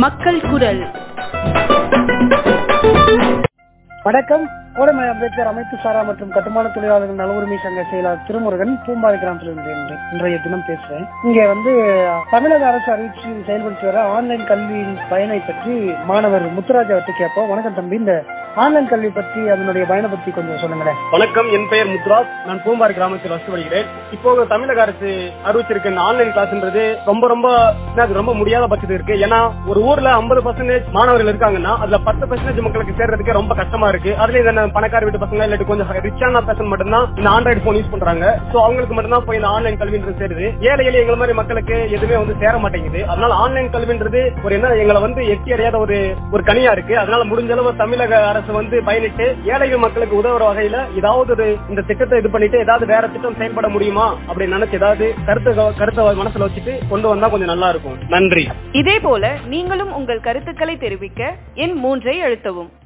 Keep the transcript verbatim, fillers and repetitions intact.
மக்கள் குரல். வணக்கம். கோடைமலை அம்பேத்கர் அமைப்பு சாரா மற்றும் கட்டுமான தொழிலாளர்கள் நல உரிமை சங்க செயலாளர் திருமுருகன் பூம்பாறை கிராமத்திலிருந்து இன்றைய தினம் பேசுறேன். இங்க வந்து தமிழக அரசு அறிவிச்சு செயல்படுத்தி வர ஆன்லைன் கல்வியின் பயனை பற்றி மாணவர் முத்துராஜ் அவர்கிட்ட கேட்போம். வணக்கம் தம்பி, இந்த ஆன்லைன் கல்வி பற்றி அதனுடைய பயனை பற்றி கொஞ்சம் சொல்லுங்களேன். வணக்கம், என் பெயர் முத்துராஜ். நான் பூம்பாறை கிராமத்தில் வசித்து வருகிறேன். இப்போ தமிழக அரசு அறிவிச்சிருக்க இந்த ஆன்லைன் கிளாஸ்ன்றது ரொம்ப ரொம்ப ரொம்ப முடியாத பட்சத்து இருக்கு. ஏன்னா ஒரு ஊர்ல ஐம்பது பர்சன்டேஜ் மாணவர்கள் இருக்காங்கன்னா அதுல பத்து பர்சன்டேஜ் மக்களுக்கு சேர்றதுக்கு ரொம்ப கஷ்டமா இருக்கு. அதுல இந்த பணக்கார வீட்டு பசங்க இல்லாட்டி கொஞ்சம் ரிச்சான பர்சன் மட்டும்தான் இந்த ஆண்ட்ராய்டு போன் யூஸ் பண்றாங்க. சோ அவங்களுக்கு மட்டும்தான் போய் இந்த ஆன்லைன் கல்வின்றது சேருது. ஏழை எளிய எங்களை மாதிரி மக்களுக்கு எதுவுமே வந்து சேர மாட்டேங்குது. அதனால ஆன்லைன் கல்வின்றது ஒரு என்ன எங்களை வந்து எட்டி அறியாத ஒரு ஒரு கனியா இருக்கு. அதனால முடிஞ்ச அளவு தமிழக அரசு வந்து பயணிட்டு ஏழைகள் மக்களுக்கு உதவுற வகையில ஏதாவது ஒரு இந்த திட்டத்தை இது பண்ணிட்டு ஏதாவது வேற திட்டம் செயல்பட முடியுமா அப்படின்னு நினைச்சு ஏதாவது கருத்து கருத்தை மனசுல வச்சுட்டு கொண்டு வந்தா கொஞ்சம் நல்லா இருக்கும். நன்றி. இதே போல நீங்களும் உங்கள் கருத்துக்களை தெரிவிக்க எண் மூன்றை அழுத்தவும்.